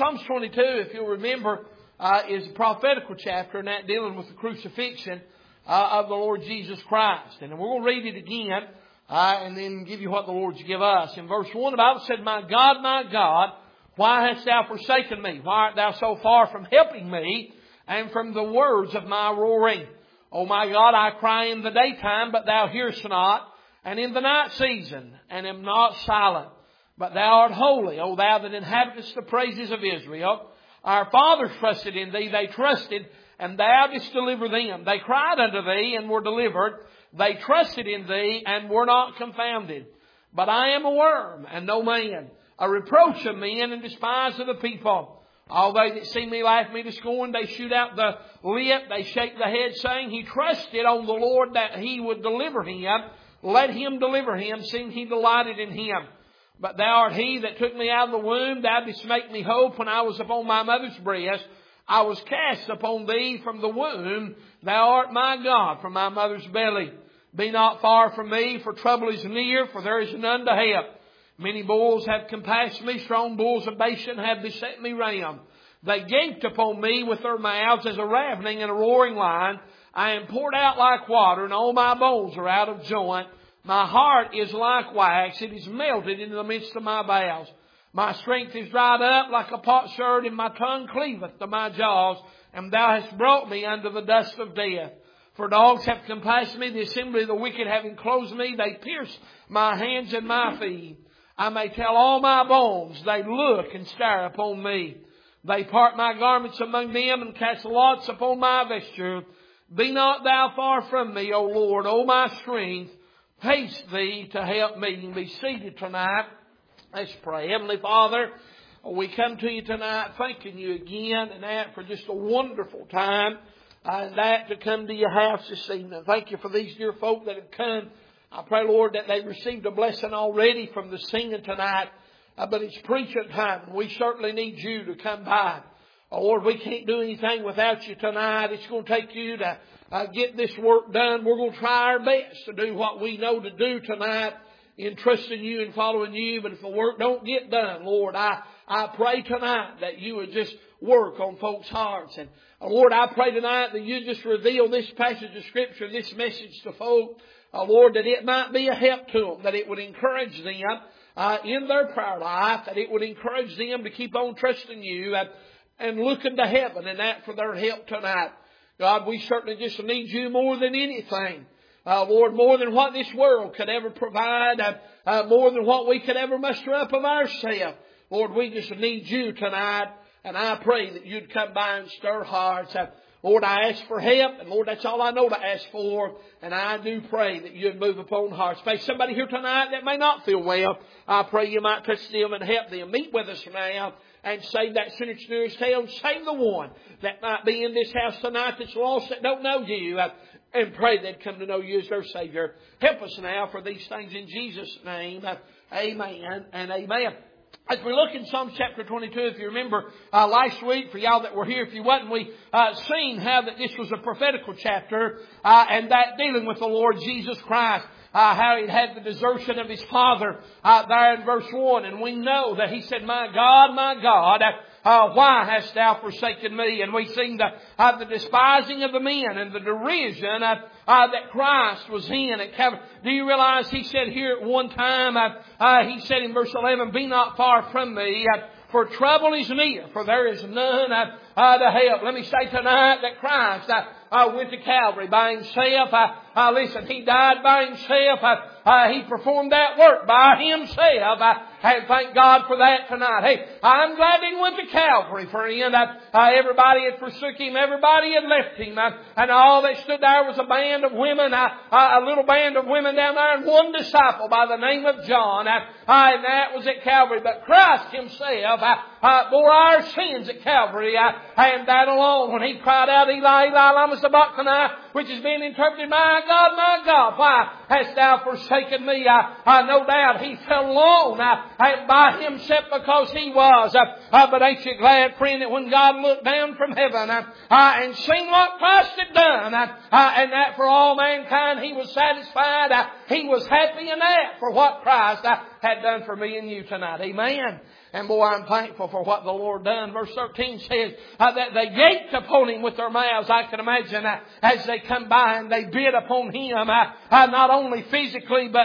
Psalms 22, if you'll remember, is a prophetical chapter, and that dealing with the crucifixion of the Lord Jesus Christ. And we're going to read it again, and then give you what the Lord's give us. In verse 1, the Bible said, my God, why hast thou forsaken me? Why art thou so far from helping me, and from the words of my roaring? O my God, I cry in the daytime, but thou hearest not, and in the night season, and am not silent. But thou art holy, O thou that inhabitest the praises of Israel. Our fathers trusted in thee, they trusted, and thou didst deliver them. They cried unto thee, and were delivered. They trusted in thee, and were not confounded. But I am a worm, and no man, a reproach of men, and despised of the people. All they that see me laugh me to scorn. They shoot out the lip, they shake the head, saying, he trusted on the Lord that he would deliver him. Let him deliver him, seeing he delighted in him. But thou art he that took me out of the womb. Thou didst make me hope when I was upon my mother's breast. I was cast upon thee from the womb. Thou art my God from my mother's belly. Be not far from me, for trouble is near, for there is none to help. Many bulls have compassed me, strong bulls of Bashan have beset me round. They gaped upon me with their mouths as a ravening and a roaring lion. I am poured out like water, and all my bones are out of joint. My heart is like wax, it is melted into the midst of my bowels. My strength is dried up like a potsherd, and my tongue cleaveth to my jaws. And thou hast brought me unto the dust of death. For dogs have compassed me, the assembly of the wicked have enclosed me. They pierce my hands and my feet. I may tell all my bones, they look and stare upon me. They part my garments among them, and cast lots upon my vesture. Be not thou far from me, O Lord, O my strength. Haste thee to help me. And be seated tonight. Let's pray. Heavenly Father, we come to you tonight thanking you again and that for just a wonderful time. And that to come to your house this evening. Thank you for these dear folk that have come. I pray, Lord, that they've received a blessing already from the singing tonight. But it's preaching time, and we certainly need you to come by. Lord, we can't do anything without you tonight. It's going to take you to get this work done. We're going to try our best to do what we know to do tonight in trusting you and following you. But if the work don't get done, Lord, I pray tonight that you would just work on folks' hearts. And Lord, I pray tonight that you just reveal this passage of Scripture, this message to folk. Lord, that it might be a help to them, that it would encourage them in their prayer life, that it would encourage them to keep on trusting you and looking to heaven and that for their help tonight. God, we certainly just need you more than anything. Lord, more than what this world could ever provide, more than what we could ever muster up of ourselves. Lord, we just need you tonight, and I pray that you'd come by and stir hearts. Lord, I ask for help, and Lord, that's all I know to ask for, and I do pray that you'd move upon hearts. If somebody here tonight that may not feel well, I pray you might touch them and help them. Meet with us now and save that sinner to nearest hell, and save the one that might be in this house tonight that's lost, that don't know you, and pray they'd come to know you as their Savior. Help us now for these things in Jesus' name. Amen and amen. As we look in Psalm chapter 22, if you remember last week, for y'all that were here, if you wasn't, we seen how that this was a prophetical chapter, and that dealing with the Lord Jesus Christ, how he had the desertion of his Father there in verse 1. And we know that he said, my God, why hast thou forsaken me? And we seen the despising of the men and the derision that Christ was in at Calvary. Do you realize he said here at one time, he said in verse 11, be not far from me, for trouble is near, for there is none to help. Let me say tonight that Christ went to Calvary by himself. Listen, he died by himself. He performed that work by himself. And thank God for that tonight. Hey, I'm glad he went to Calvary, friend. Everybody had forsook him. Everybody had left him. And all that stood there was a band of women, a little band of women down there, and one disciple by the name of John. And that was at Calvary. But Christ himself bore our sins at Calvary. And that alone, when he cried out, Eli, Eli, lama sabachthani, which has been interpreted, my God, why hast thou forsaken me? No doubt he fell alone by himself because he was. But ain't you glad, friend, that when God looked down from heaven and seen what Christ had done, and that for all mankind he was satisfied, he was happy in that for what Christ had done for me and you tonight. Amen. And boy, I'm thankful for what the Lord done. Verse 13 says that they gaped upon Him with their mouths. I can imagine as they come by and they bid upon Him, not only physically but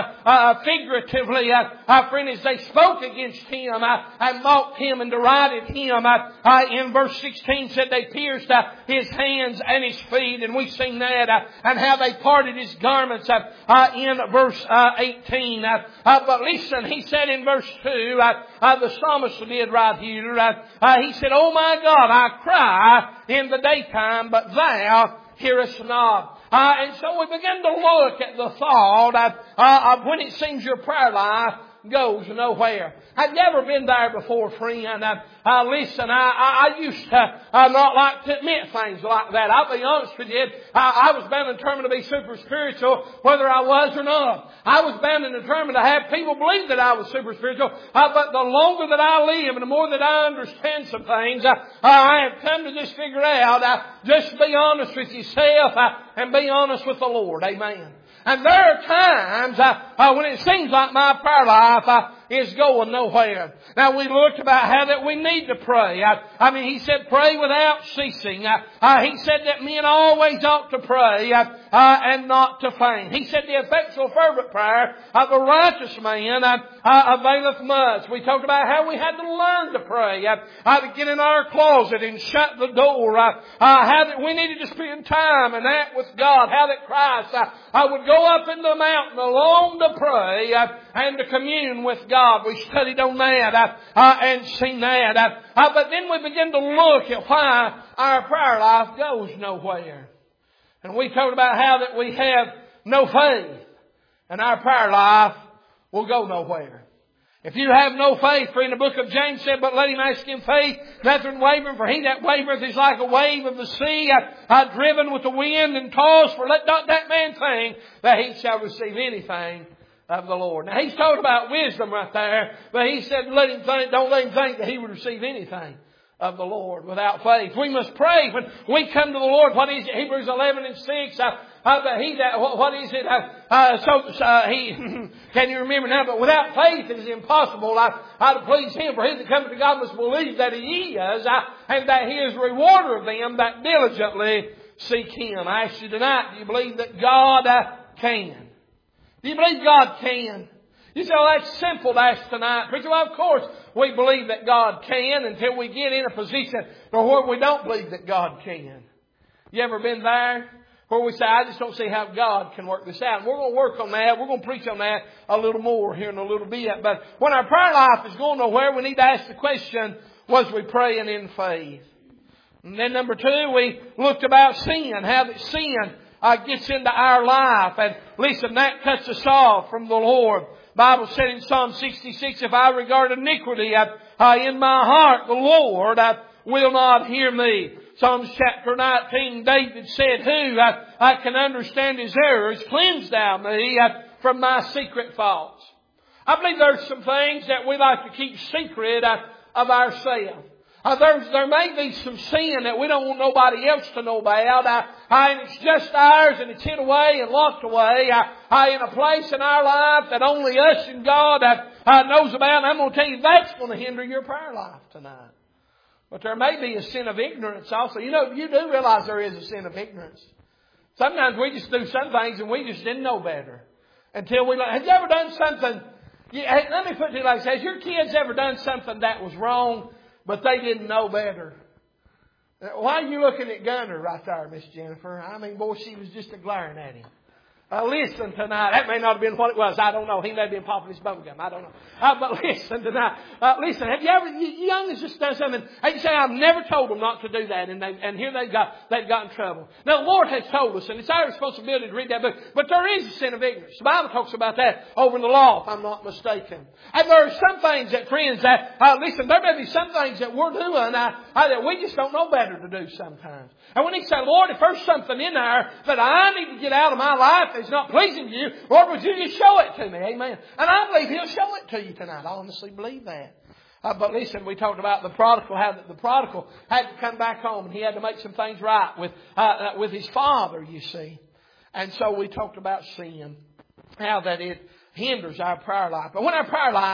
figuratively. Friend, as they spoke against Him and mocked Him and derided Him. In verse 16 said they pierced His hands and His feet. And we've seen that. And how they parted His garments in verse 18. But listen, He said in verse 2, the psalmist did right here. He said, "Oh my God, I cry in the daytime, but Thou hearest not." And so we begin to look at the thought of when it seems your prayer life goes nowhere. Have you ever been there before, friend? Listen, I used to not like to admit things like that. I'll be honest with you. I was bound and determined to be super spiritual, whether I was or not. I was bound and determined to have people believe that I was super spiritual. But the longer that I live and the more that I understand some things, I have come to just figure out, just be honest with yourself and be honest with the Lord. Amen. And there are times when it seems like my prayer life is going nowhere. Now we looked about how that we need to pray. He said pray without ceasing. He said that men always ought to pray and not to faint. He said the effectual fervent prayer of the righteous man availeth much. We talked about how we had to learn to pray, how to get in our closet and shut the door, how that we needed to spend time and that with God, how that Christ would go up in the mountain alone to pray and to commune with God. We studied on that and seen that. But then we begin to look at why our prayer life goes nowhere. And we talked about how that we have no faith and our prayer life will go nowhere. If you have no faith, for in the book of James said, "But let him ask in faith, nothing wavering, for he that wavereth is like a wave of the sea, driven with the wind and tossed. For let not that man think that he shall receive anything of the Lord." Now he's talking about wisdom right there, but he said, don't let him think that he would receive anything of the Lord without faith. We must pray when we come to the Lord. What is it? Hebrews 11:6. What is it? Can you remember now? But without faith it is impossible to please Him. For he that cometh to God must believe that He is, and that He is a rewarder of them that diligently seek Him. I ask you tonight, do you believe that God can? Do you believe God can? You say, "Well, that's simple to ask tonight." Preacher, well, of course we believe that God can until we get in a position where we don't believe that God can. You ever been there? Where we say, "I just don't see how God can work this out." And we're going to work on that. We're going to preach on that a little more here in a little bit. But when our prayer life is going nowhere, we need to ask the question, was we praying in faith? And then number 2, we looked about sin, how that sin gets into our life. And listen, that cuts us off from the Lord. The Bible said in Psalm 66, "If I regard iniquity in my heart, the Lord will not hear me." Psalms chapter 19, David said, "Who can understand his errors? Cleanse thou me from my secret faults." I believe there's some things that we like to keep secret of ourselves. There may be some sin that we don't want nobody else to know about, and it's just ours, and it's hid away and locked away in a place in our life that only us and God knows about. And I'm going to tell you, that's going to hinder your prayer life tonight. But there may be a sin of ignorance also. You do realize there is a sin of ignorance. Sometimes we just do some things and we just didn't know better until we. Have you ever done something? Let me put it like this: has your kids ever done something that was wrong, but they didn't know better? Why are you looking at Gunner right there, Miss Jennifer? Boy, she was just glaring at him. Listen tonight. That may not have been what it was. I don't know. He may have been popping his bubble gum. I don't know. But listen tonight. Listen, have you ever, you young has just done something, and you say, "I've never told them not to do that," and here they've got in trouble. Now the Lord has told us, and it's our responsibility to read that book, but there is a sin of ignorance. The Bible talks about that over in the law, if I'm not mistaken. And there are some things that, friends, listen, there may be some things that we're doing that we just don't know better to do sometimes. And we need to say, "Lord, if there's something in there that I need to get out of my life that's not pleasing to you, Lord, would you just show it to me?" Amen. And I believe He'll show it to you tonight. I honestly believe that. But listen, we talked about the prodigal, how the prodigal had to come back home and he had to make some things right with his father, you see. And so we talked about sin, how that it hinders our prayer life. But when our prayer life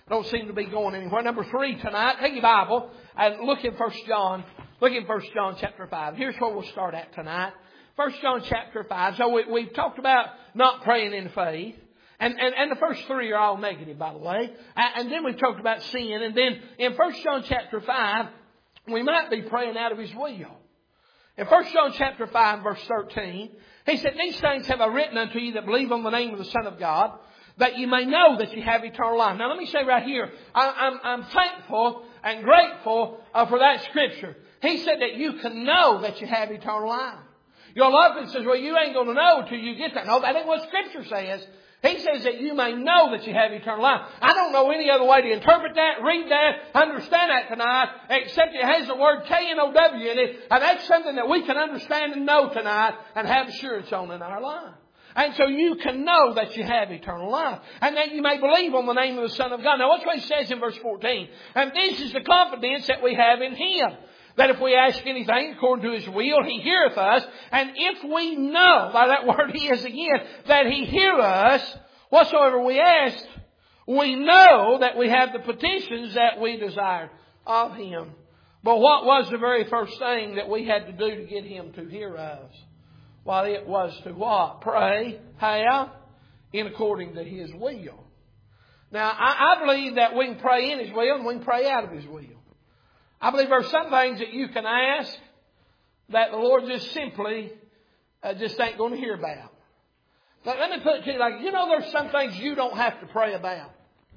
Don't seem to be going anywhere. Number 3 tonight. Take your Bible and look in 1 John. Look in 1 John chapter 5. Here's where we'll start at tonight. 1 John chapter 5. So we've talked about not praying in faith. And the first 3 are all negative, by the way. And then we've talked about sin. And then in 1 John chapter 5, we might be praying out of His will. In 1 John chapter 5, verse 13, he said, "These things have I written unto you that believe on the name of the Son of God, that you may know that you have eternal life." Now let me say right here, I'm thankful and grateful for that scripture. He said that you can know that you have eternal life. Your loved one says, "Well, you ain't going to know until you get that." No, that ain't what scripture says. He says that you may know that you have eternal life. I don't know any other way to interpret that, read that, understand that tonight, except it has the word K-N-O-W in it, and that's something that we can understand and know tonight and have assurance on in our life. And so you can know that you have eternal life. And that you may believe on the name of the Son of God. Now watch what he says in verse 14. "And this is the confidence that we have in Him, that if we ask anything according to His will, He heareth us. And if we know," by that word He is again, "that He hear us, whatsoever we ask, we know that we have the petitions that we desire of Him." But what was the very first thing that we had to do to get Him to hear us? Well, it was to what? Pray. How? In according to His will. Now, I believe that we can pray in His will and we can pray out of His will. I believe there are some things that you can ask that the Lord just simply just ain't going to hear about. But let me put it to you like, there's some things you don't have to pray about.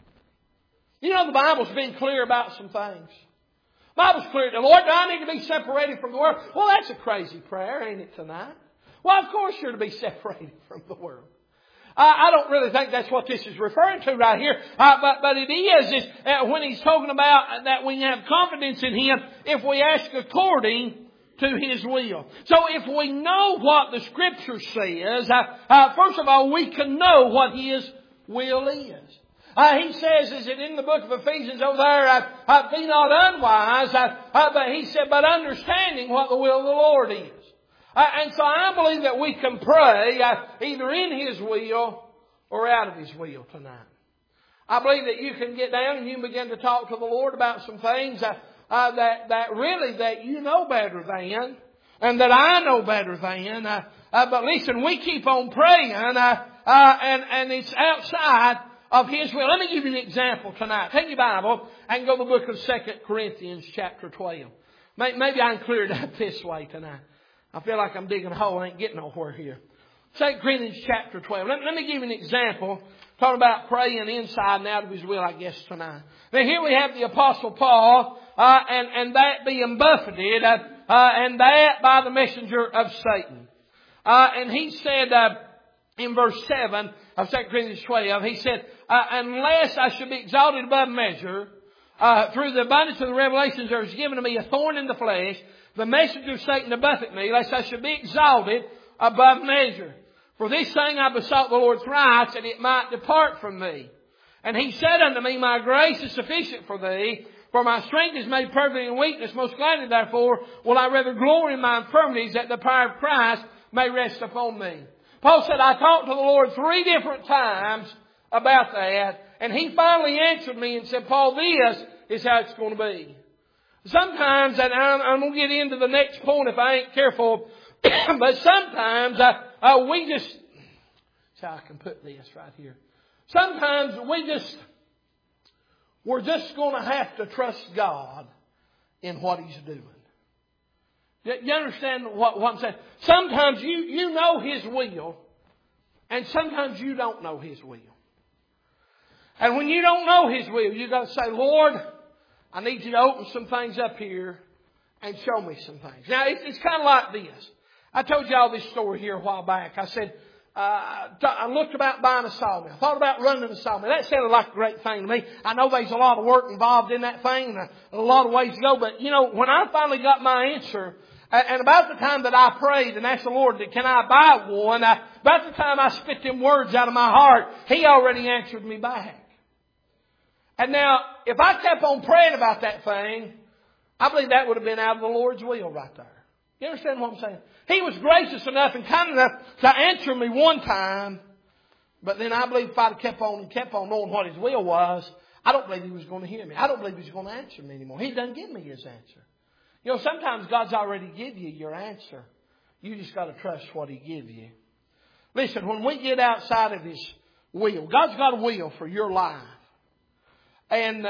The Bible's been clear about some things. The Bible's clear. The Lord, do I need to be separated from the world? Well, that's a crazy prayer, ain't it, tonight? Well, of course you're to be separated from the world. I don't really think that's what this is referring to right here. But it is when he's talking about that we have confidence in Him if we ask according to His will. So if we know what the Scripture says, first of all, we can know what His will is. He says, is it in the book of Ephesians over there, "Be not unwise," but he said, "but understanding what the will of the Lord is." And so I believe that we can pray either in His will or out of His will tonight. I believe that you can get down and you can begin to talk to the Lord about some things that really that you know better than, and that I know better than. But listen, we keep on praying, and it's outside of His will. Let me give you an example tonight. Take your Bible and go to the book of 2 Corinthians chapter 12. Maybe I can clear it up this way tonight. I feel like I'm digging a hole. I ain't getting nowhere here. 2 Corinthians chapter 12. Let me give you an example. Talking about praying inside and out of His will, I guess, tonight. Now here we have the Apostle Paul, and that being buffeted, and that by the messenger of Satan. And he said, in verse 7 of 2 Corinthians 12, he said, "Unless I should be exalted above measure, through the abundance of the revelations there is given to me a thorn in the flesh, the messenger of Satan to buffet me, lest I should be exalted above measure. For this thing I besought the Lord thrice, that it might depart from me. And He said unto me, My grace is sufficient for thee, for my strength is made perfect in weakness. Most gladly, therefore, will I rather glory in my infirmities, that the power of Christ may rest upon me." Paul said, I talked to the Lord 3 different times about that, and He finally answered me and said, "Paul, this is how it's going to be." Sometimes, and I'm going to get into the next point if I ain't careful, but sometimes we just, that's how I can put this right here. Sometimes we're just going to have to trust God in what He's doing. You understand what I'm saying? Sometimes you know His will, and sometimes you don't know His will. And when you don't know His will, you've got to say, "Lord, I need You to open some things up here and show me some things." Now, it's kind of like this. I told y'all this story here a while back. I said, I looked about buying a sawmill. I thought about running a sawmill. That sounded like a great thing to me. I know there's a lot of work involved in that thing and a lot of ways to go. But, when I finally got my answer, and about the time that I prayed and asked the Lord, can I buy one? About the time I spit them words out of my heart, He already answered me back. And now, if I kept on praying about that thing, I believe that would have been out of the Lord's will right there. You understand what I'm saying? He was gracious enough and kind enough to answer me one time. But then I believe if I'd have kept on knowing what His will was, I don't believe He was going to hear me. I don't believe He's going to answer me anymore. He doesn't give me His answer. You know, sometimes God's already give you your answer. You just got to trust what He give you. Listen, when we get outside of His will, God's got a will for your life. And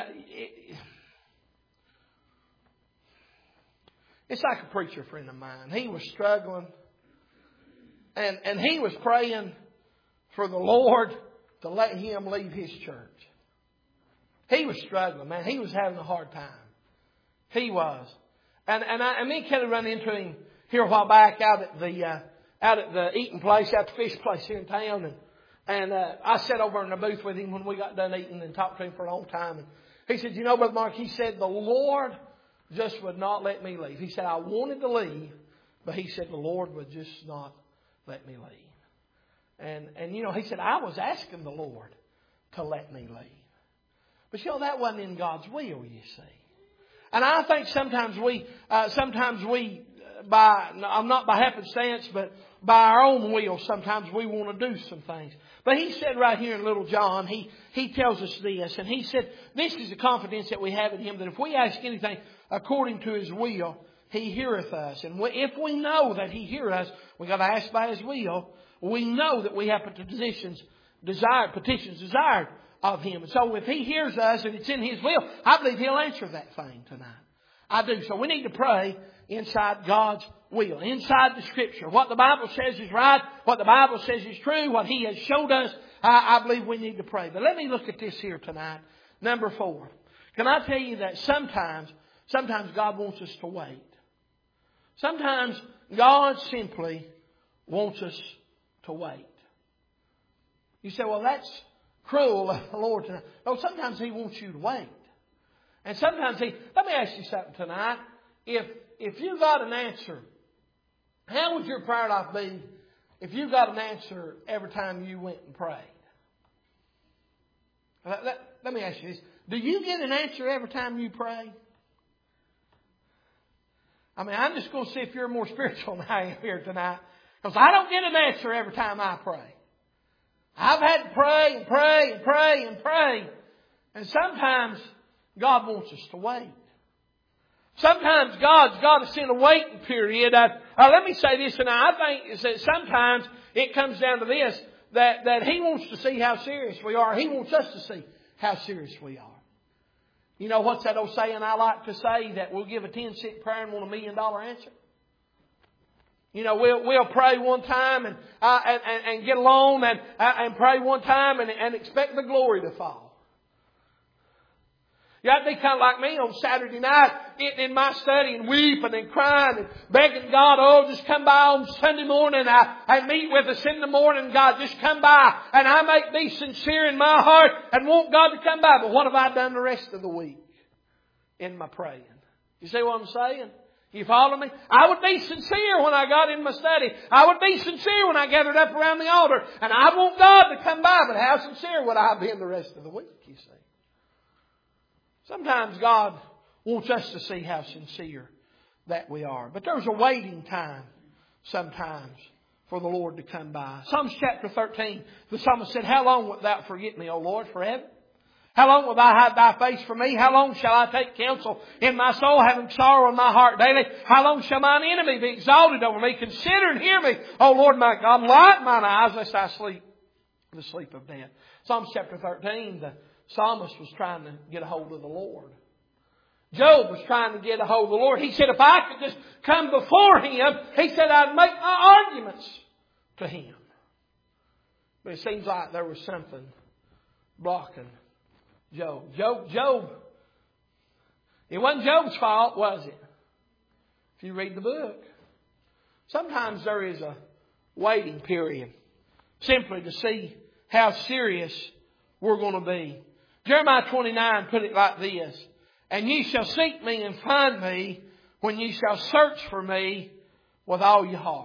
it's like a preacher friend of mine. He was struggling. And he was praying for the Lord to let him leave his church. He was struggling, man. He was having a hard time. He was. And me and Kelly run into him here a while back out at the eating place, out the fish place here in town. And I sat over in the booth with him when we got done eating and talked to him for a long time. And he said, you know, Brother Mark, he said, the Lord just would not let me leave. He said, I wanted to leave, but he said, the Lord would just not let me leave. And you know, he said, I was asking the Lord to let me leave. But you know, that wasn't in God's will, you see. And I think sometimes we, not by happenstance, but by our own will, sometimes we want to do some things. But he said right here in Little John, he tells us this, and he said, this is the confidence that we have in Him, that if we ask anything according to His will, He heareth us. And if we know that He heareth us, we got to ask by His will. We know that we have petitions desired of Him. And so if He hears us and it's in His will, I believe He'll answer that thing tonight. I do. So we need to pray inside God's will, inside the Scripture. What the Bible says is right, what the Bible says is true, what He has showed us, I believe we need to pray. But let me look at this here tonight. Number 4. Can I tell you that sometimes God wants us to wait. Sometimes God simply wants us to wait. You say, well, that's cruel of the Lord tonight. No, sometimes He wants you to wait. And sometimes let me ask you something tonight. If you got an answer, how would your prayer life be if you got an answer every time you went and prayed? Let me ask you this. Do you get an answer every time you pray? I mean, I'm just going to see if you're more spiritual than I am here tonight. Because I don't get an answer every time I pray. I've had to pray and pray and pray and pray. And sometimes God wants us to wait. Sometimes God's got us in a waiting period. Let me say this, and I think that sometimes it comes down to this, that He wants to see how serious we are. He wants us to see how serious we are. You know, what's that old saying I like to say, that we'll give a 10-cent prayer and want $1 million answer? You know, we'll pray one time and get along and pray one time and expect the glory to fall. You have to be kind of like me on Saturday night, getting in my study and weeping and crying and begging God, just come by on Sunday morning. I meet with us in the morning, God, just come by. And I might be sincere in my heart and want God to come by. But what have I done the rest of the week in my praying? You see what I'm saying? You follow me? I would be sincere when I got in my study. I would be sincere when I gathered up around the altar. And I want God to come by. But how sincere would I be in the rest of the week, you see? Sometimes God wants us to see how sincere that we are. But there's a waiting time sometimes for the Lord to come by. Psalms chapter 13, the psalmist said, how long wilt thou forget me, O Lord, forever? How long wilt thou hide thy face from me? How long shall I take counsel in my soul, having sorrow in my heart daily? How long shall mine enemy be exalted over me? Consider and hear me, O Lord my God. Light mine eyes, lest I sleep the sleep of death. Psalms chapter 13, the psalmist was trying to get a hold of the Lord. Job was trying to get a hold of the Lord. He said, if I could just come before Him, he said, I'd make my arguments to Him. But it seems like there was something blocking Job. It wasn't Job's fault, was it? If you read the book. Sometimes there is a waiting period simply to see how serious we're going to be. Jeremiah 29 put it like this. And ye shall seek me and find me when ye shall search for me with all your heart.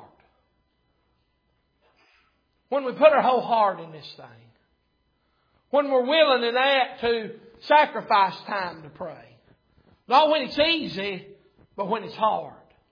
When we put our whole heart in this thing. When we're willing and apt to sacrifice time to pray. Not when it's easy, but when it's hard.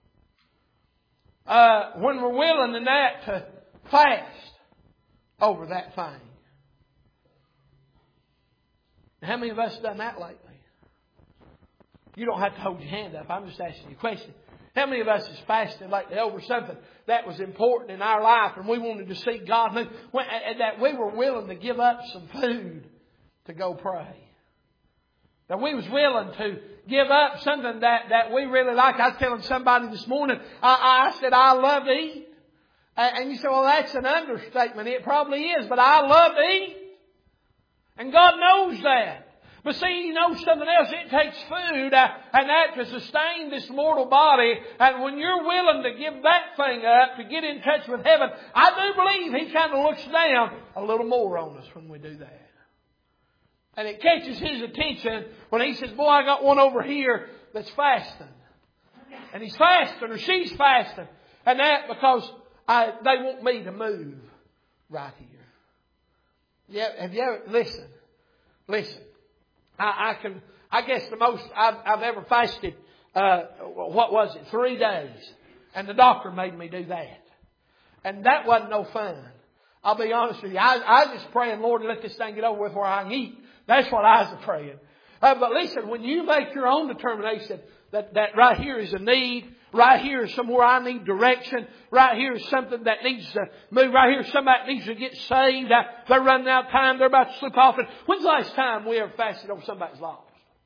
When we're willing and apt to fast over that thing. How many of us have done that lately? You don't have to hold your hand up. I'm just asking you a question. How many of us has fasted lately over something that was important in our life and we wanted to see God move? That we were willing to give up some food to go pray. That we was willing to give up something that we really like. I was telling somebody this morning, I said, I love to eat. And you say, well, that's an understatement. It probably is, but I love to eat. And God knows that. But see, He knows something else. It takes food and that to sustain this mortal body. And when you're willing to give that thing up to get in touch with heaven, I do believe He kind of looks down a little more on us when we do that. And it catches His attention when He says, boy, I got one over here that's fasting. And he's fasting or she's fasting. And that because they want me to move right here. Yeah, have you ever, listen. I guess the most I've ever fasted, what was it, 3 days. And the doctor made me do that. And that wasn't no fun. I'll be honest with you. I was just praying, Lord, let this thing get over with where I can eat. That's what I was praying. But listen, when you make your own determination that right here is a need, right here is somewhere I need direction, right here is something that needs to move, right here is somebody that needs to get saved, they're running out of time, they're about to slip off. And when's the last time we ever fasted over somebody's lost?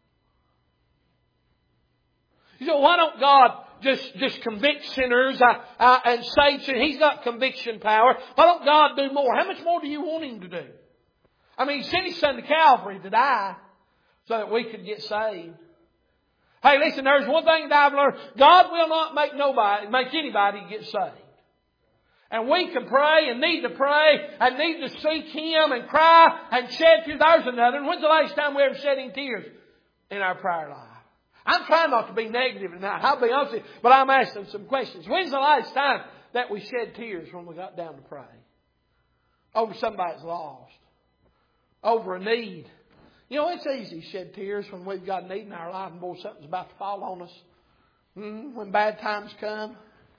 You know, why don't God just convict sinners and save sinners? He's got conviction power. Why don't God do more? How much more do you want Him to do? I mean, He sent His Son to Calvary to die so that we could get saved. Hey, listen, there's one thing that I've learned. God will not make anybody get saved. And we can pray and need to pray and need to seek Him and cry and shed tears. There's another. And when's the last time we ever shed any tears in our prayer life? I'm trying not to be negative tonight. I'll be honest with you, but I'm asking some questions. When's the last time that we shed tears when we got down to pray? Over somebody's lost. Over a need. You know, it's easy to shed tears when we've got a need in our life and boy, something's about to fall on us. When bad times come.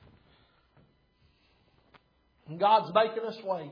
And God's making us wait.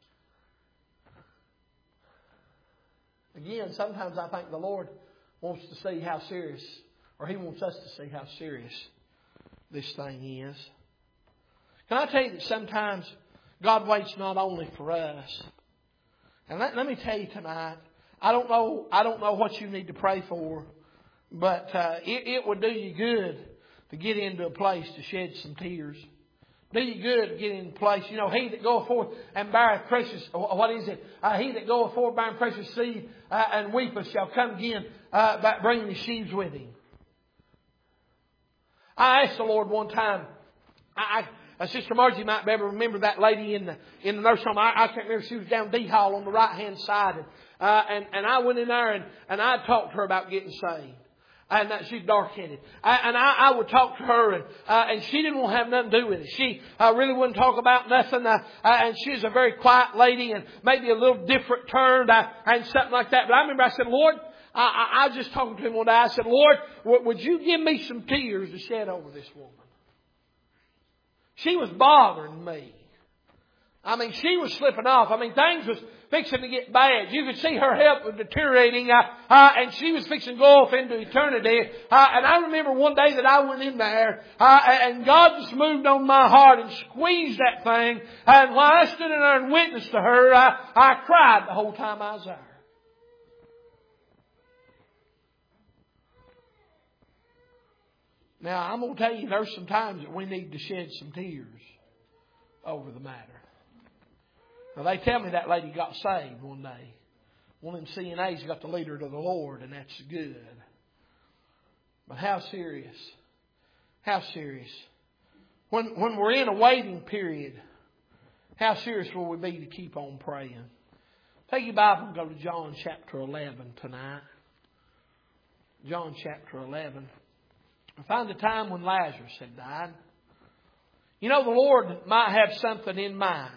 Again, sometimes I think the Lord wants to see how serious, or He wants us to see how serious this thing is. Can I tell you that sometimes God waits not only for us. And let me tell you tonight, I don't know what you need to pray for, but it would do you good to get into a place to shed some tears. Do you good to get in a place. You know, he that goeth forth and beareth precious, what is it? He that goeth forth bearing precious seed and weepeth shall come again bringing the sheaves with him. I asked the Lord one time, Sister Margie might be able to remember that lady in the nursing home. I can't remember. She was down D Hall on the right hand side, and I went in there and I talked to her about getting saved. And she's dark-headed. I would talk to her, and she didn't want to have nothing to do with it. She really wouldn't talk about nothing. And she was a very quiet lady, and maybe a little different turned, and something like that. But I remember I said, Lord, I was just talking to him one day. I said, Lord, would you give me some tears to shed over this woman? She was bothering me. I mean, she was slipping off. I mean, things was fixing to get bad. You could see her health was deteriorating, and she was fixing to go off into eternity. And I remember one day that I went in there, and God just moved on my heart and squeezed that thing. And while I stood in there and witnessed to her, I cried the whole time I was there. Now, I'm going to tell you, there's some times that we need to shed some tears over the matter. Now, they tell me that lady got saved one day. One of them CNAs got to lead her to the Lord, and that's good. But how serious? How serious? When we're in a waiting period, how serious will we be to keep on praying? Take your Bible and go to John chapter 11 tonight. John chapter 11. I find the time when Lazarus had died. You know, the Lord might have something in mind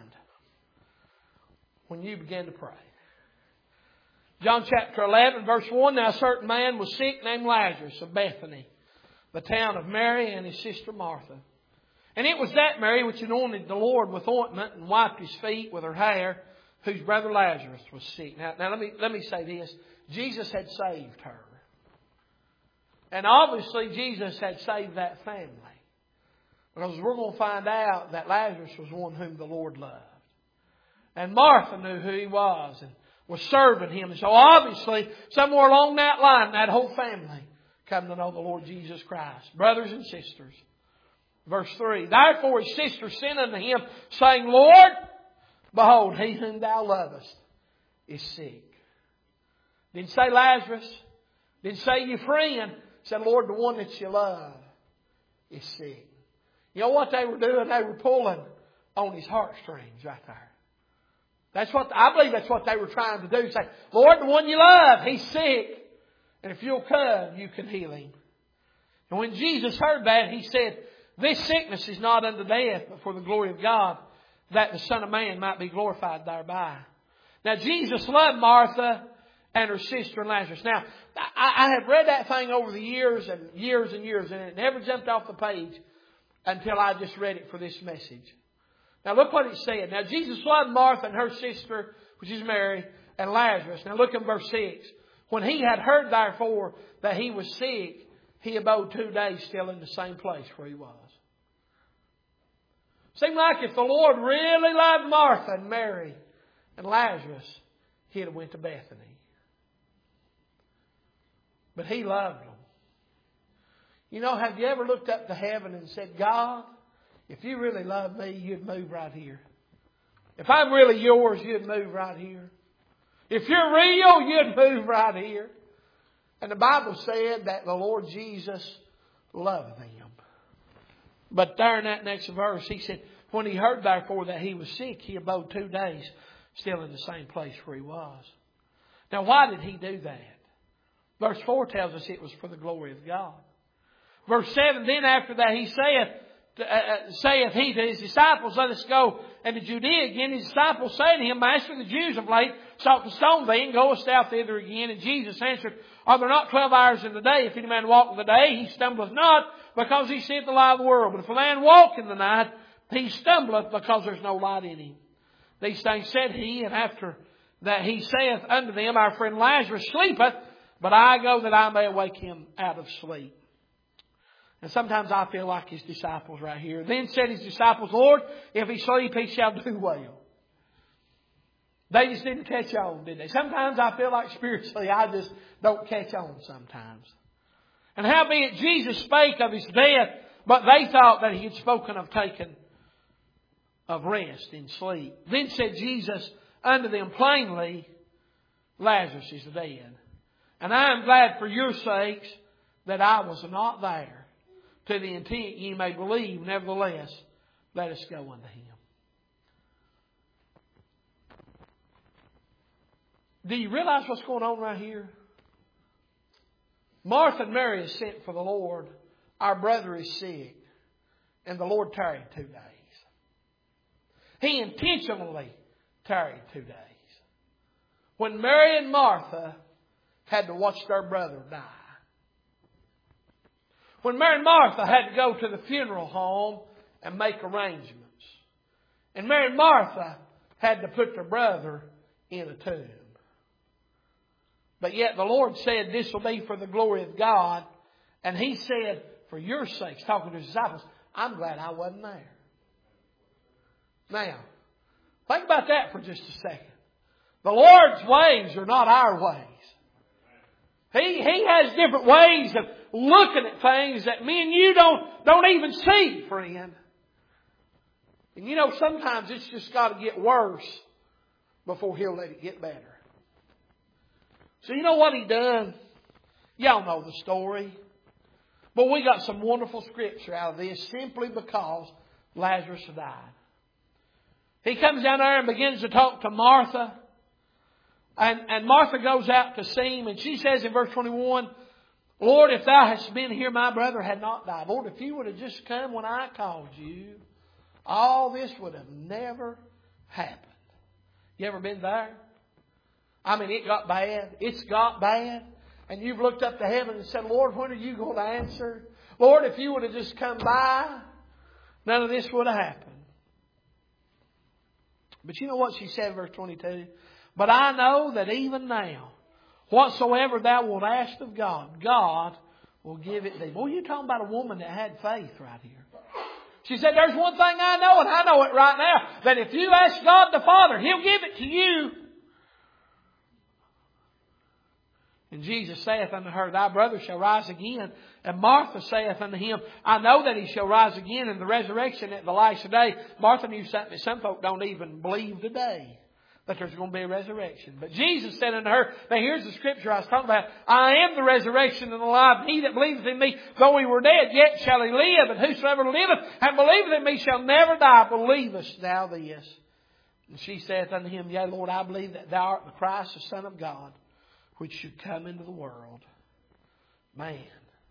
when you begin to pray. John chapter 11, verse 1. Now a certain man was sick named Lazarus of Bethany, the town of Mary and his sister Martha. And it was that Mary which anointed the Lord with ointment and wiped his feet with her hair, whose brother Lazarus was sick. Now let me say this. Jesus had saved her. And obviously Jesus had saved that family. Because we're going to find out that Lazarus was one whom the Lord loved. And Martha knew who He was and was serving Him. And so obviously, somewhere along that line, that whole family come to know the Lord Jesus Christ. Brothers and sisters. Verse 3. Therefore his sister sent unto Him, saying, Lord, behold, he whom Thou lovest is sick. Didn't say Lazarus. Didn't say your friend. Said, Lord, the one that you love is sick. You know what they were doing? They were pulling on His heartstrings right there. I believe that's what they were trying to do. Say, Lord, the one you love, he's sick. And if you'll come, you can heal him. And when Jesus heard that, He said, this sickness is not unto death, but for the glory of God, that the Son of Man might be glorified thereby. Now, Jesus loved Martha and her sister and Lazarus. Now, I have read that thing over the years and years and years, and it never jumped off the page until I just read it for this message. Now, look what it said. Now, Jesus loved Martha and her sister, which is Mary, and Lazarus. Now, look in verse 6. When He had heard, therefore, that he was sick, He abode 2 days still in the same place where He was. Seemed like if the Lord really loved Martha and Mary and Lazarus, He'd have went to Bethany. But He loved them. You know, have you ever looked up to heaven and said, God, if you really love me, you'd move right here. If I'm really yours, you'd move right here. If you're real, you'd move right here. And the Bible said that the Lord Jesus loved them. But there in that next verse, He said, when He heard therefore that he was sick, He abode 2 days still in the same place where He was. Now, why did He do that? Verse 4 tells us it was for the glory of God. Verse 7, then after that He saith He to His disciples, let us go into Judea again. His disciples say to Him, Master, the Jews of late sought to stone Thee, and goest Thou thither again? And Jesus answered, Are there not 12 hours in the day? If any man walk in the day, he stumbleth not, because he seeth the light of the world. But if a man walk in the night, he stumbleth, because there's no light in him. These things said He, and after that He saith unto them, Our friend Lazarus sleepeth, but I go that I may awake him out of sleep. And sometimes I feel like His disciples right here. Then said His disciples, Lord, if he sleep, he shall do well. They just didn't catch on, did they? Sometimes I feel like spiritually I just don't catch on sometimes. And howbeit Jesus spake of His death, but they thought that He had spoken of taking of rest in sleep. Then said Jesus unto them plainly, Lazarus is dead. And I am glad for your sakes that I was not there, to the intent ye may believe. Nevertheless, let us go unto him. Do you realize what's going on right here? Martha and Mary is sent for the Lord. Our brother is sick. And the Lord tarried 2 days. He intentionally tarried 2 days. When Mary and Martha had to watch their brother die. When Mary and Martha had to go to the funeral home and make arrangements. And Mary and Martha had to put their brother in a tomb. But yet the Lord said this will be for the glory of God. And He said, for your sakes, talking to His disciples, I'm glad I wasn't there. Now, think about that for just a second. The Lord's ways are not our ways. He has different ways of looking at things that me and you don't even see, friend. And you know, sometimes it's just got to get worse before He'll let it get better. So you know what He done? Y'all know the story. But we got some wonderful scripture out of this simply because Lazarus died. He comes down there and begins to talk to Martha. And Martha goes out to see him. And she says in verse 21, Lord, if Thou hadst been here, my brother had not died. Lord, if You would have just come when I called You, all this would have never happened. You ever been there? I mean, it got bad. It's got bad. And you've looked up to heaven and said, Lord, when are You going to answer? Lord, if You would have just come by, none of this would have happened. But you know what she said in verse 22? But I know that even now, whatsoever thou wilt ask of God, God will give it thee. Boy, you're talking about a woman that had faith right here. She said, there's one thing I know, and I know it right now, that if you ask God the Father, He'll give it to you. And Jesus saith unto her, Thy brother shall rise again. And Martha saith unto Him, I know that he shall rise again in the resurrection at the last day. Martha knew something that some folk don't even believe today, that there's going to be a resurrection. But Jesus said unto her, now here's the scripture I was talking about. I am the resurrection and the life. He that believeth in me, though he were dead, yet shall he live. And whosoever liveth and believeth in me shall never die. Believest thou this? And she saith unto Him, Yea, Lord, I believe that thou art the Christ, the Son of God, which should come into the world. Man.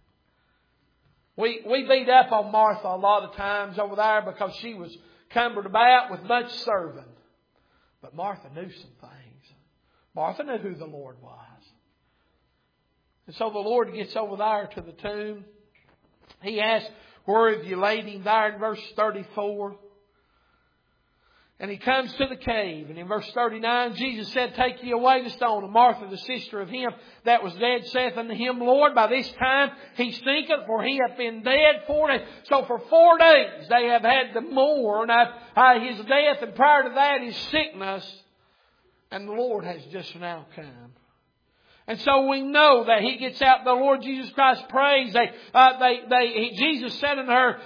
We beat up on Martha a lot of times over there because she was cumbered about with much serving. But Martha knew some things. Martha knew who the Lord was. And so the Lord gets over there to the tomb. He asks, where have you laid him? There in verse 34. And he comes to the cave. And in verse 39, Jesus said, Take ye away the stone. And Martha, the sister of him that was dead, saith unto Him, Lord, by this time he stinketh, for he hath been dead 4 days. So for 4 days they have had to mourn his death, and prior to that his sickness. And the Lord has just now come. And so we know that He gets out. The Lord Jesus Christ prays. Jesus said unto her,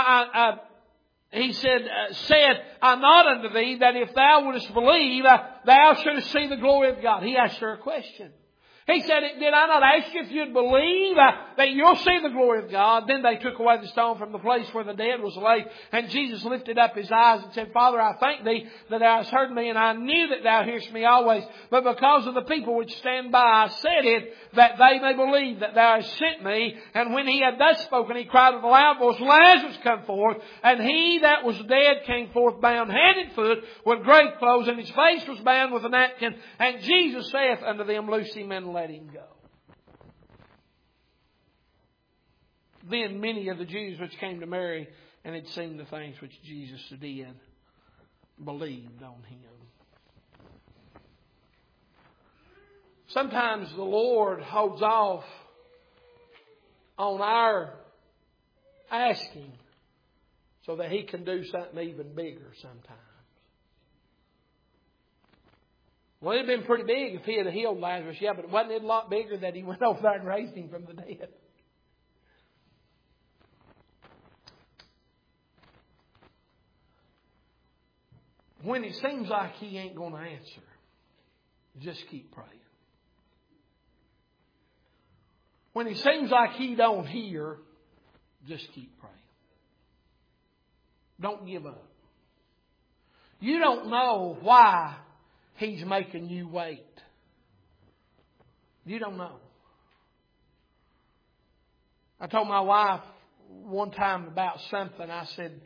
He said, I not unto thee that if thou wouldest believe, thou shouldest see the glory of God. He asked her a question. He said, did I not ask you if you'd believe that you'll see the glory of God? Then they took away the stone from the place where the dead was laid. And Jesus lifted up His eyes and said, Father, I thank Thee that Thou hast heard me, and I knew that Thou hearest me always. But because of the people which stand by, I said it, that they may believe that Thou hast sent me. And when He had thus spoken, He cried with a loud voice, Lazarus, come forth. And he that was dead came forth, bound hand and foot with great clothes, and his face was bound with a napkin. And Jesus saith unto them, Loose him and let him go. Then many of the Jews which came to Mary and had seen the things which Jesus did believed on Him. Sometimes the Lord holds off on our asking so that He can do something even bigger sometimes. Well, it'd have been pretty big if He had healed Lazarus, yeah, but wasn't it a lot bigger that He went over there and raised him from the dead? When it seems like He ain't going to answer, just keep praying. When it seems like He don't hear, just keep praying. Don't give up. You don't know why He's making you wait. You don't know. I told my wife one time about something. I said,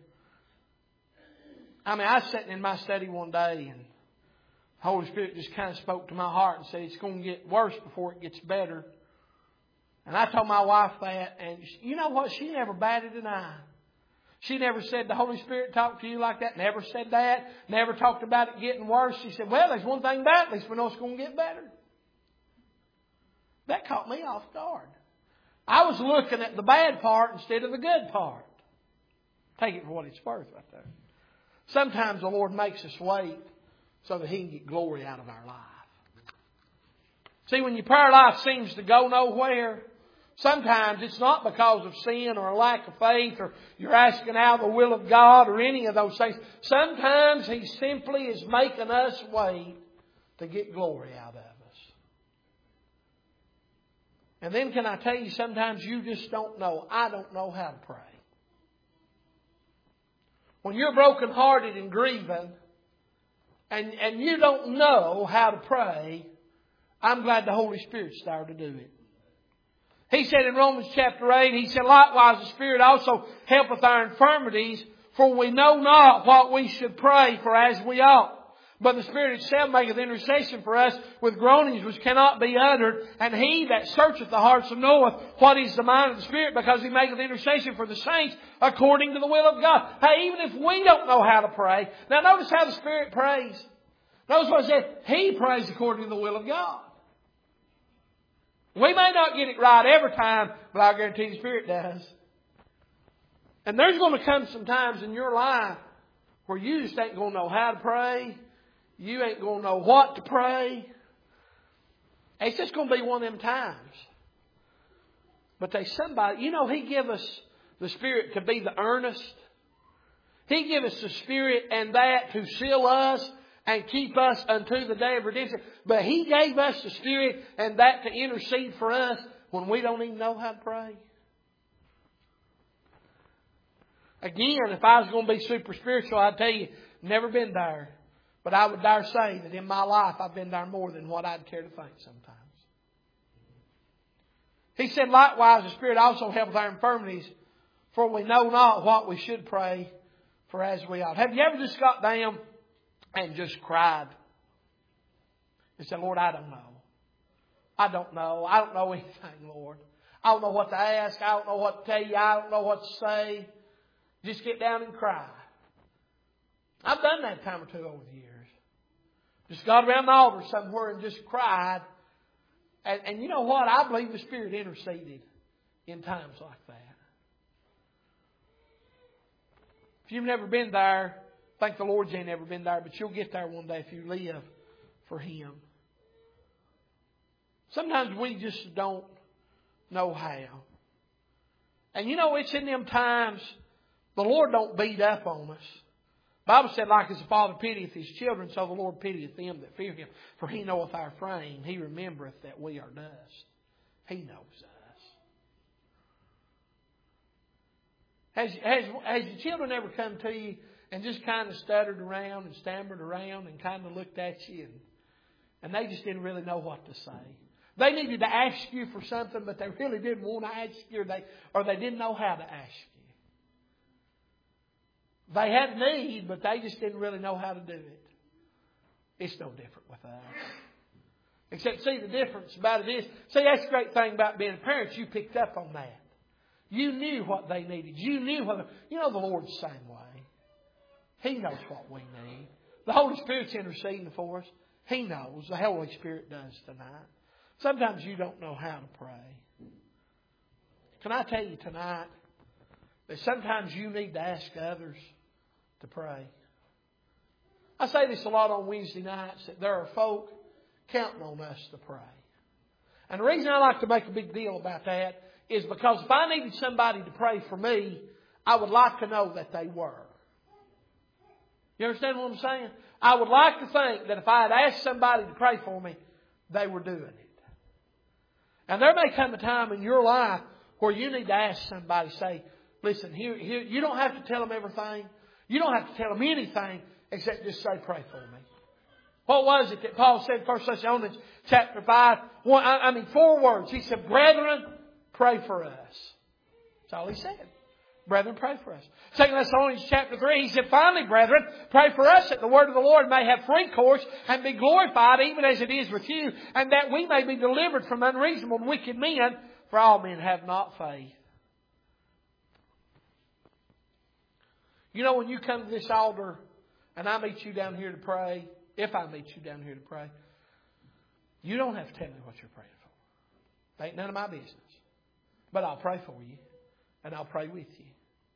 I was sitting in my study one day and the Holy Spirit just kind of spoke to my heart and said, it's going to get worse before it gets better. And I told my wife that, and you know what? She never batted an eye. She never said the Holy Spirit talked to you like that. Never said that. Never talked about it getting worse. She said, well, there's one thing about it. At least we know it's going to get better. That caught me off guard. I was looking at the bad part instead of the good part. Take it for what it's worth right there. Sometimes the Lord makes us wait so that He can get glory out of our life. See, when your prayer life seems to go nowhere, sometimes it's not because of sin or a lack of faith or you're asking out of the will of God or any of those things. Sometimes He simply is making us wait to get glory out of us. And then can I tell you, sometimes you just don't know. I don't know how to pray. When you're brokenhearted and grieving and you don't know how to pray, I'm glad the Holy Spirit's there to do it. He said in Romans chapter 8, He said, likewise the Spirit also helpeth our infirmities, for we know not what we should pray for as we ought. But the Spirit itself maketh intercession for us with groanings which cannot be uttered. And He that searcheth the hearts knoweth what is the mind of the Spirit, because He maketh intercession for the saints according to the will of God. Hey, even if we don't know how to pray. Now notice how the Spirit prays. Notice what it says. He prays according to the will of God. We may not get it right every time, but I guarantee the Spirit does. And there's going to come some times in your life where you just ain't going to know how to pray. You ain't going to know what to pray. It's just going to be one of them times. But there's somebody, He give us the Spirit to be the earnest. He give us the Spirit and that to seal us and keep us unto the day of redemption. But He gave us the Spirit and that to intercede for us when we don't even know how to pray. Again, if I was going to be super spiritual, I'd tell you, never been there. But I would dare say that in my life, I've been there more than what I'd care to think sometimes. He said, likewise, the Spirit also helpeth our infirmities, for we know not what we should pray for as we ought. Have you ever just got down and just cried? And said, Lord, I don't know. I don't know. I don't know anything, Lord. I don't know what to ask. I don't know what to tell you. I don't know what to say. Just get down and cry. I've done that a time or two over the years. Just got around the altar somewhere and just cried. And you know what? I believe the Spirit interceded in times like that. If you've never been there, thank the Lord you ain't never been there, but you'll get there one day if you live for Him. Sometimes we just don't know how. And it's in them times the Lord don't beat up on us. The Bible said, like as the Father pitieth His children, so the Lord pitieth them that fear Him. For He knoweth our frame. He remembereth that we are dust. He knows us. Has your children ever come to you and just kind of stuttered around and stammered around and kind of looked at you and they just didn't really know what to say? They needed to ask you for something, but they really didn't want to ask you, or they didn't know how to ask you. They had need, but they just didn't really know how to do it. It's no different with us. Except, see, the difference about it is, see, that's the great thing about being a parent. You picked up on that. You knew what they needed. You knew what... the Lord's the same way. He knows what we need. The Holy Spirit's interceding for us. He knows. The Holy Spirit does tonight. Sometimes you don't know how to pray. Can I tell you tonight that sometimes you need to ask others to pray? I say this a lot on Wednesday nights, that there are folk counting on us to pray. And the reason I like to make a big deal about that is because if I needed somebody to pray for me, I would like to know that they were. You understand what I'm saying? I would like to think that if I had asked somebody to pray for me, they were doing it. And there may come a time in your life where you need to ask somebody, say, listen, here, you don't have to tell them everything. You don't have to tell them anything except just say, pray for me. What was it that Paul said in 1 Thessalonians chapter 5? 4 words. He said, brethren, pray for us. That's all he said. Brethren, pray for us. 2 Thessalonians chapter 3, he said, finally, brethren, pray for us that the word of the Lord may have free course and be glorified even as it is with you, and that we may be delivered from unreasonable and wicked men, for all men have not faith. When you come to this altar and I meet you down here to pray, if I meet you down here to pray, you don't have to tell me what you're praying for. It ain't none of my business. But I'll pray for you and I'll pray with you.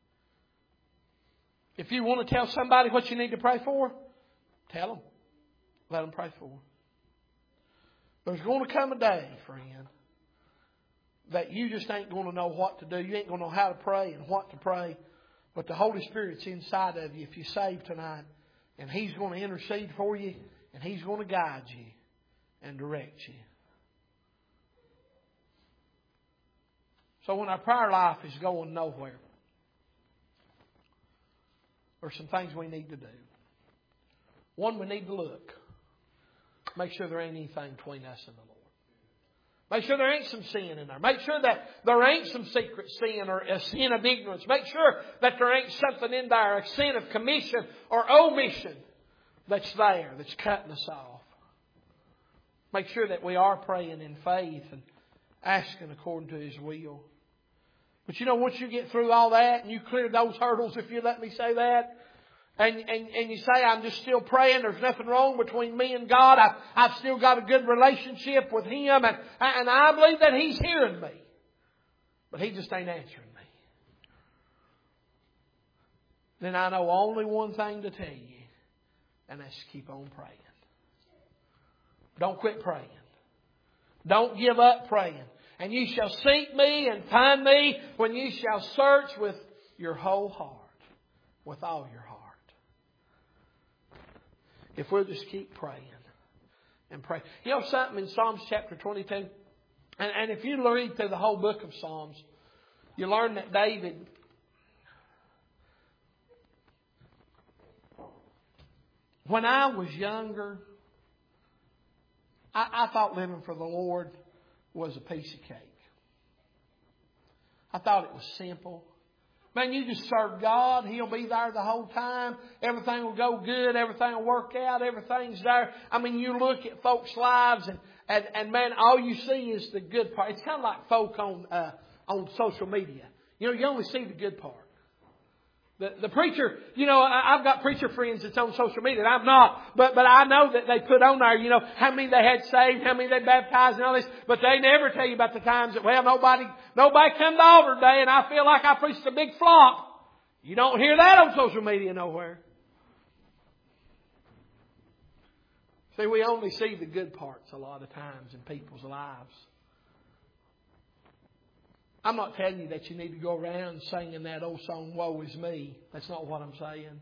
If you want to tell somebody what you need to pray for, tell them. Let them pray for them. There's going to come a day, friend, that you just ain't going to know what to do. You ain't going to know how to pray and what to pray. But the Holy Spirit's inside of you if you're saved tonight. And He's going to intercede for you. And He's going to guide you and direct you. So when our prayer life is going nowhere, there's some things we need to do. One, we need to look. Make sure there ain't anything between us and the Lord. Make sure there ain't some sin in there. Make sure that there ain't some secret sin or a sin of ignorance. Make sure that there ain't something in there, a sin of commission or omission that's there, that's cutting us off. Make sure that we are praying in faith and asking according to His will. But once you get through all that and you clear those hurdles, if you let me say that, and you say, I'm just still praying, there's nothing wrong between me and God, I've still got a good relationship with Him, and I believe that He's hearing me. But He just ain't answering me. Then I know only one thing to tell you, and that's keep on praying. Don't quit praying. Don't give up praying. And you shall seek me and find me when you shall search with your whole heart, with all your heart. If we'll just keep praying and pray. Something in Psalms chapter 22, and if you read through the whole book of Psalms, you learn that David, when I was younger, I thought living for the Lord was a piece of cake. I thought it was simple. Man, you just serve God. He'll be there the whole time. Everything will go good. Everything will work out. Everything's there. I mean, you look at folks' lives and man, all you see is the good part. It's kind of like folk on social media. You only see the good part. The preacher, I've got preacher friends that's on social media, and I'm not. But I know that they put on there, how many they had saved, how many they baptized and all this. But they never tell you about the times that, nobody come to altar today and I feel like I preached a big flop. You don't hear that on social media nowhere. See, we only see the good parts a lot of times in people's lives. I'm not telling you that you need to go around singing that old song, Woe is Me. That's not what I'm saying.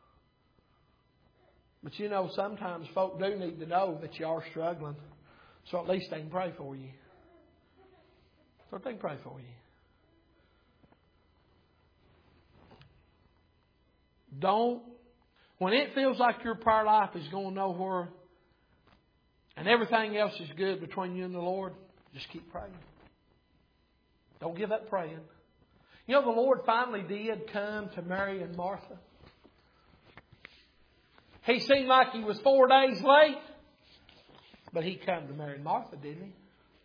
But sometimes folk do need to know that you are struggling. So at least they can pray for you. So they can pray for you. When it feels like your prayer life is going nowhere and everything else is good between you and the Lord, just keep praying. Don't give up praying. The Lord finally did come to Mary and Martha. He seemed like He was 4 days late, but He come to Mary and Martha, didn't He?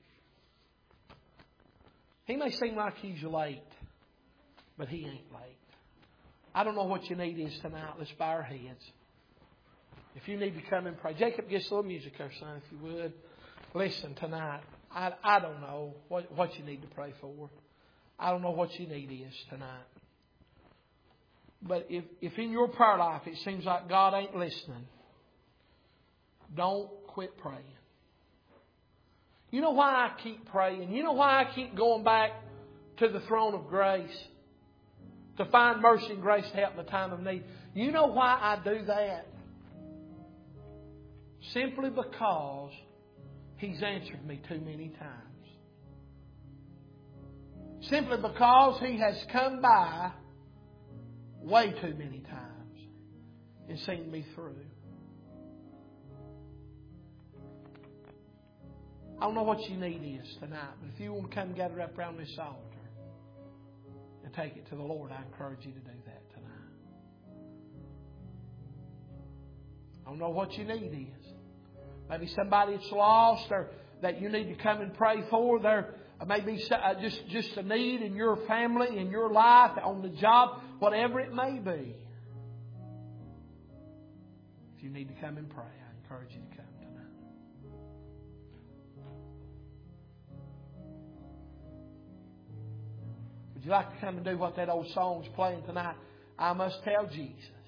He may seem like He's late, but He ain't late. I don't know what your need is tonight. Let's bow our heads. If you need to come and pray. Jacob, get a little music there, son, if you would. Listen, tonight, I don't know what you need to pray for. I don't know what your need is tonight. But if in your prayer life it seems like God ain't listening, don't quit praying. You know why I keep praying? You know why I keep going back to the throne of grace to find mercy and grace to help in the time of need? You know why I do that? Simply because He's answered me too many times. Simply because He has come by way too many times and seen me through. I don't know what your need is tonight, but if you want to come gather up around this altar and take it to the Lord, I encourage you to do that tonight. I don't know what your need is. Maybe somebody that's lost or that you need to come and pray for. There may be just a need in your family, in your life, on the job, whatever it may be. If you need to come and pray, I encourage you to come tonight. Would you like to come and do what that old song's playing tonight? I must tell Jesus.